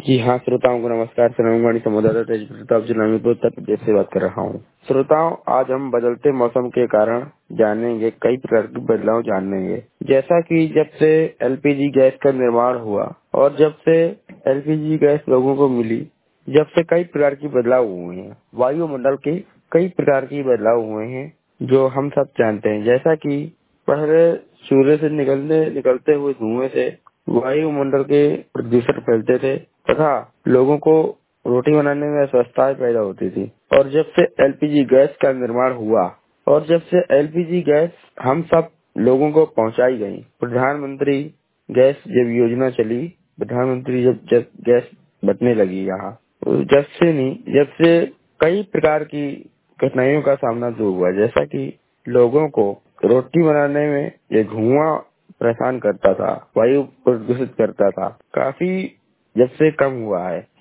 जी हाँ, श्रोताओं को नमस्कार। सनमवाणी संवाददाता तेज प्रताप जिला मीरपुर उत्तर प्रदेश से बात कर रहा हूँ। श्रोताओं, आज हम बदलते मौसम के कारण जानेंगे, कई प्रकार के बदलाव जानेंगे। जैसा कि जब से एलपीजी गैस का निर्माण हुआ और जब से एलपीजी गैस लोगों को मिली, जब से कई प्रकार की बदलाव हुए हैं। वायुमंडल के कई प्रकार की बदलाव हुए हैं जो हम सब जानते हैं। जैसा कि पहले सूर्य से निकलते हुए धुएं से वायुमंडल के प्रदूषण फैलते थे तथा लोगों को रोटी बनाने में अस्वस्थताएं पैदा होती थी। और जब से एलपीजी गैस का निर्माण हुआ और जब से एलपीजी गैस हम सब लोगों को पहुंचाई गई, प्रधानमंत्री गैस जब योजना चली, प्रधानमंत्री जब गैस बटने लगी यहाँ, जब से कई प्रकार की कठिनाइयों का सामना तो हुआ। जैसा कि लोगों को रोटी बनाने में ये धुआं परेशान करता था, वायु प्रदूषित करता था, काफी जब से कम हुआ है।